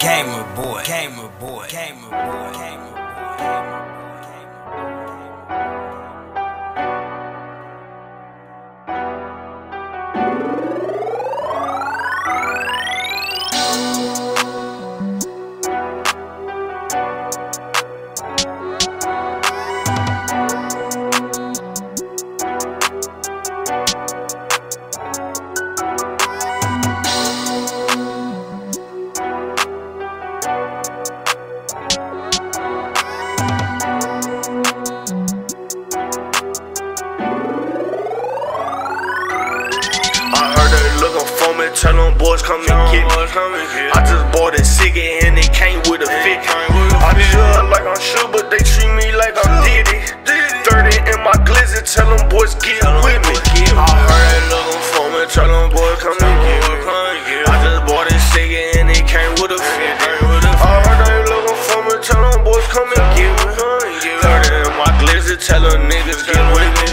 Gamer boy, gamer boy, gamer boy, gamer boy. Tell them boys come and get me. I just bought a ciggy and it came with a 50. I feel like I'm sure, but they treat me like I'm Diddy. 30 in my glizzy, tell them boys get with me. I heard they looking for me, tell them boys come and get me. I just bought a ciggy and it came with a 50. I heard they looking for me, tell them boys come and get me. 30 in my glizzy, tell them niggas get with me.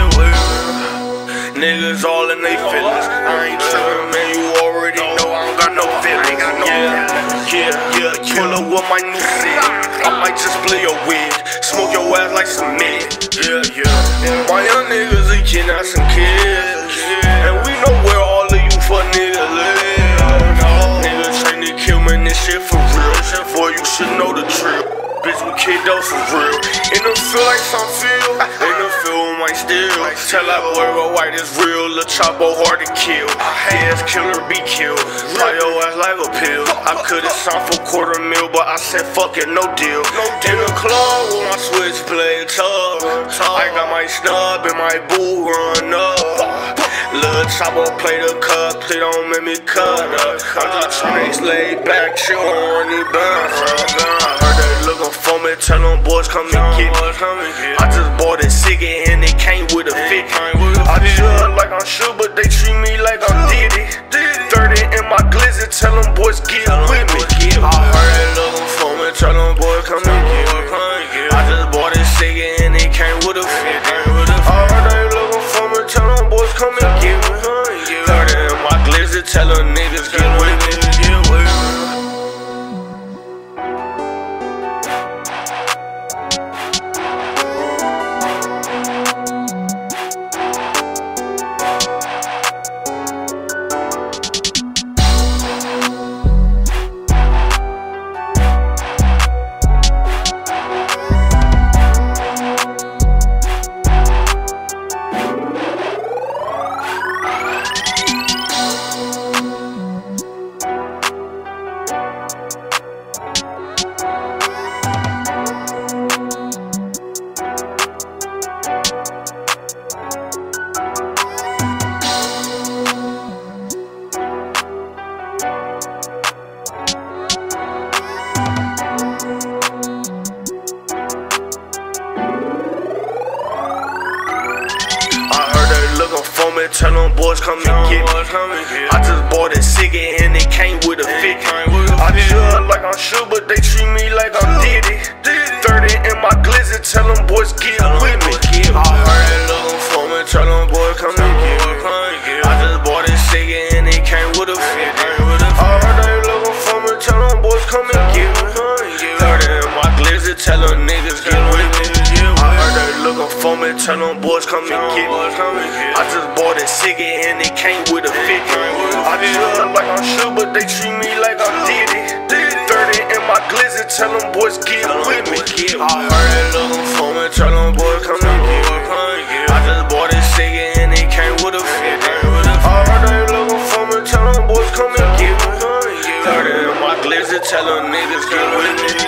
Niggas all in they feelings. I ain't trippin', man, you already know I don't got no feelings. Yeah, pull up with my new shit. I might just play your wig, smoke your ass like some mid. Yeah. My young niggas are kidnapping some kids, and we know where all of you fuck niggas live. Niggas trying to kill me, this shit for real. Boy, you should know the drill. Bitch, we kicked out for real. In the feel like some feel, in the feel might still. Tell that boy go white is real, Lil Chapo hard to kill. Ass killer be killed, fly your ass like a pill. I could've signed for $250,000, but I said fuck it, no deal. In the club with my switchblade tub, I got my snub and my boo run up. Lil Chapo play the cup, please don't make me cut up. I'm just tryna lay back, chill on the bounce. I heard they looking for me, tell them boys come and get me. I just bought a ciggy and it came with a 50. I feel like I'm sure, but they treat me like I'm Diddy. 30 in my glizzy, tell them boys get with me. I heard they looking for me, tell them boys come and get me. I just bought a ciggy and it came with a 50. I heard they looking for me, tell them boys come and get me. 30 in my glizzy, tell them niggas get with me. Tell them boys come and get me. I just bought a ciggy and it came with a 50. I feel like I'm sure, but they treat me like I'm Diddy. 30 in my glizzy, tell them boys get with me. I heard they looking for me, tell them boys come and get me. I just bought a ciggy and it came with a 50. I heard they looking for me, tell them boys come and get me. 30 in my glizzy, tell them niggas get with me. I heard they looking for me, tell them boys come and get me. I just bought a ciggy and it came with a 50. I feel like I'm sure, but they treat me like I'm Diddy. 30 in my glizzy, tell them boys get with me. I heard they looking for me, tell them boys come and get me. I just bought a ciggy and it came with a 50. I heard they looking for me, tell them boys come and get me. 30 in my glizzy, tell them niggas get with me.